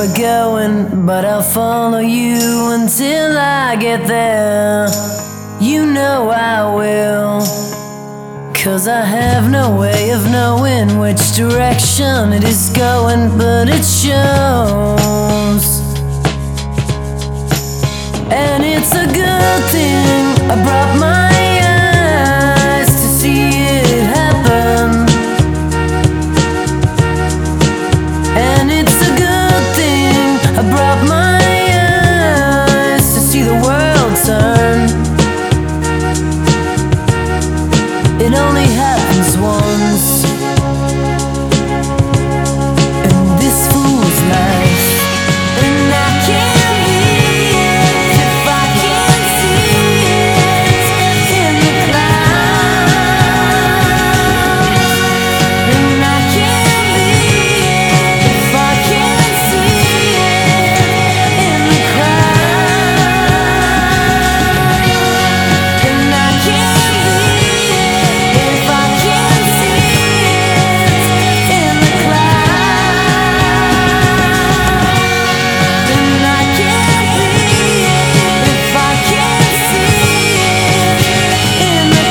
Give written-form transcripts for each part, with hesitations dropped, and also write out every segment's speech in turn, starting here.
we're going, but I'll follow you until I get there. You know I will, 'cause I have no way of knowing which direction it is going, but it shows. And it's a good thing I brought my eyes to see it happen. And it's a good thing I brought my eyes to see the world turn. It only happens once in this fool's life, and I can't live if I can't see it in the clouds. And I can't live if I can't see it in the crowd. And I can't live if I can't see it in the clouds. And I can't live if I can't see it in the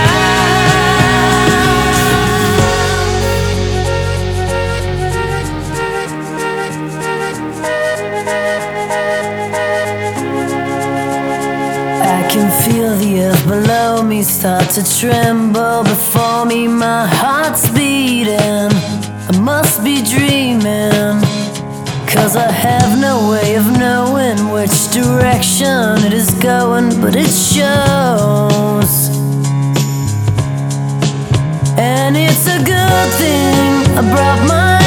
I can feel the earth below me start to tremble before me. My heart's beating, I must be dreaming, 'cause I have no way of knowing which direction it is going, but it shows. And it's a good thing I brought my